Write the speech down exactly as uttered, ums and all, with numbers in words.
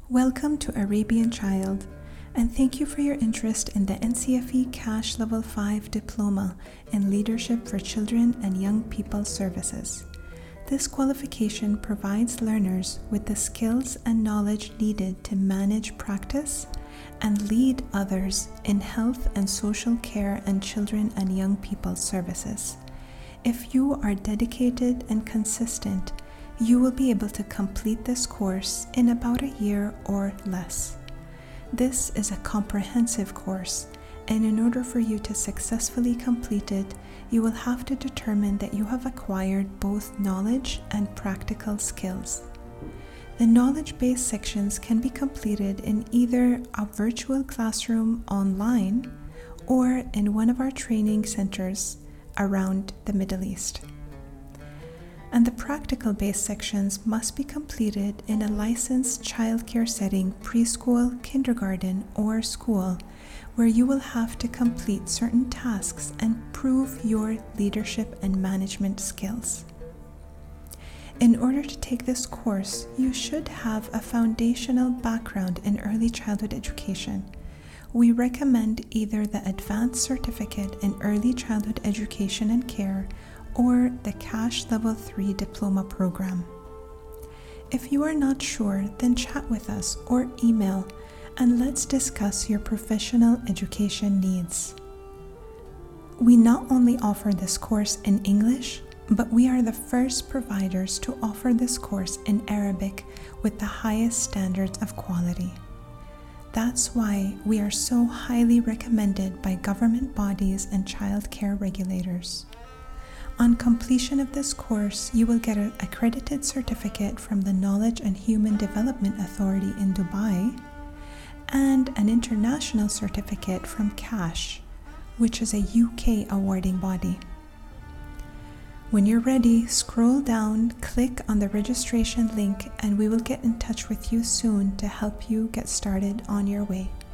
Welcome to Arabian Child, and thank you for your interest in the N C F E Cash Level five Diploma in Leadership for Children and Young People Services. This qualification provides learners with the skills and knowledge needed to manage practice and lead others in health and social care and children and young people services. If you are dedicated and consistent, you will be able to complete this course in about a year or less. This is a comprehensive course, and in order for you to successfully complete it, you will have to determine that you have acquired both knowledge and practical skills. The knowledge-based sections can be completed in either a virtual classroom online or in one of our training centers around the Middle East. And the practical-based sections must be completed in a licensed childcare setting, preschool, kindergarten, or school, where you will have to complete certain tasks and prove your leadership and management skills. In order to take this course, you should have a foundational background in early childhood education. We recommend either the Advanced Certificate in Early Childhood Education and Care or the Cash Level three Diploma Program. If you are not sure, then chat with us or email and let's discuss your professional education needs. We not only offer this course in English, but we are the first providers to offer this course in Arabic with the highest standards of quality. That's why we are so highly recommended by government bodies and child care regulators. On completion of this course, you will get an accredited certificate from the Knowledge and Human Development Authority in Dubai and an international certificate from CASH, which is a U K awarding body. When you're ready, scroll down, click on the registration link, and we will get in touch with you soon to help you get started on your way.